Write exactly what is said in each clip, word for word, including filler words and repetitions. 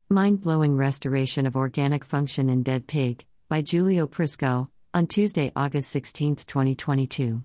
Mind-blowing restoration of organic function in dead pig, by Giulio Prisco, on Tuesday, August sixteenth, twenty twenty-two.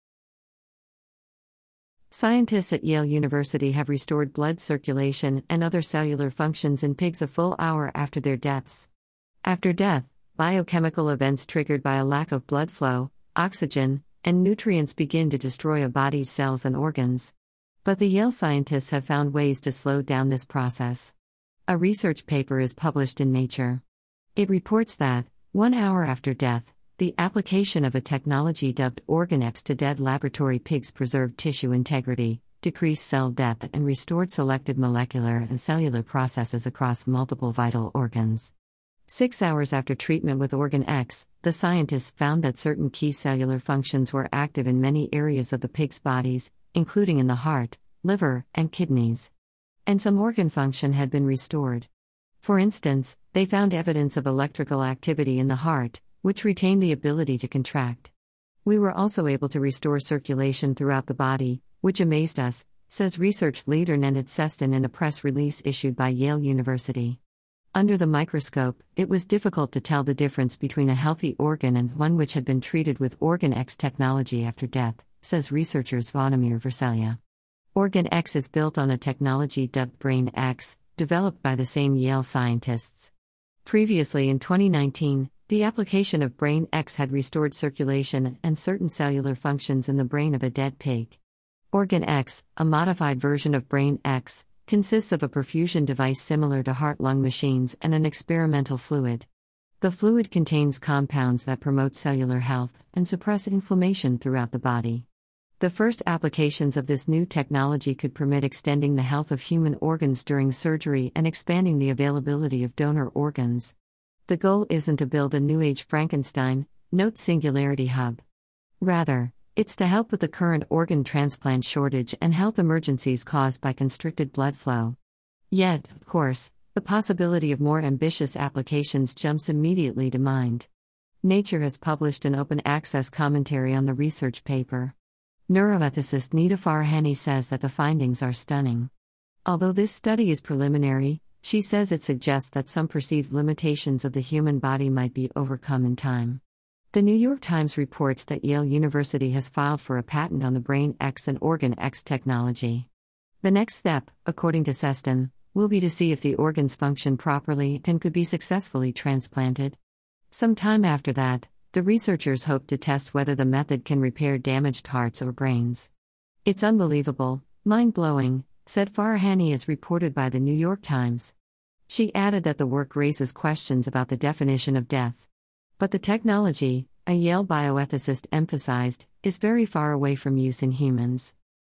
Scientists at Yale University have restored blood circulation and other cellular functions in pigs a full hour after their deaths. After death, biochemical events triggered by a lack of blood flow, oxygen, and nutrients begin to destroy a body's cells and organs. But the Yale scientists have found ways to slow down this process. A research paper is published in Nature. It reports that, one hour after death, the application of a technology dubbed OrganX to dead laboratory pigs preserved tissue integrity, decreased cell death, and restored selected molecular and cellular processes across multiple vital organs. Six hours after treatment with OrganX, the scientists found that certain key cellular functions were active in many areas of the pigs' bodies, including in the heart, liver, and kidneys. And some organ function had been restored. For instance, they found evidence of electrical activity in the heart, which retained the ability to contract. We were also able to restore circulation throughout the body, which amazed us, says research leader Nenad Sestin in a press release issued by Yale University. Under the microscope, it was difficult to tell the difference between a healthy organ and one which had been treated with OrganX technology after death, says researcher Zvonimir Veselya. OrganX is built on a technology dubbed BrainX, developed by the same Yale scientists. Previously in twenty nineteen, the application of BrainX had restored circulation and certain cellular functions in the brain of a dead pig. OrganX, a modified version of BrainX, consists of a perfusion device similar to heart-lung machines and an experimental fluid. The fluid contains compounds that promote cellular health and suppress inflammation throughout the body. The first applications of this new technology could permit extending the health of human organs during surgery and expanding the availability of donor organs. The goal isn't to build a new-age Frankenstein, note Singularity Hub. Rather, it's to help with the current organ transplant shortage and health emergencies caused by constricted blood flow. Yet, of course, the possibility of more ambitious applications jumps immediately to mind. Nature has published an open-access commentary on the research paper. Neuroethicist Nida Farahani says that the findings are stunning. Although this study is preliminary, she says it suggests that some perceived limitations of the human body might be overcome in time. The New York Times reports that Yale University has filed for a patent on the BrainX and OrganX technology. The next step, according to Sestin, will be to see if the organs function properly and could be successfully transplanted. Some time after that, the researchers hope to test whether the method can repair damaged hearts or brains. It's unbelievable, mind-blowing, said Farahani as reported by the New York Times. She added that the work raises questions about the definition of death. But the technology, a Yale bioethicist emphasized, is very far away from use in humans.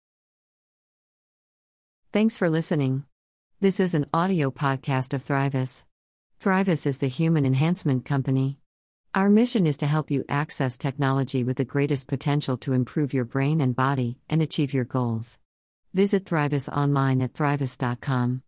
Thanks for listening. This is an audio podcast of Thrivis. Thrivis is the human enhancement company. Our mission is to help you access technology with the greatest potential to improve your brain and body and achieve your goals. Visit Thrivis online at thrivis dot com.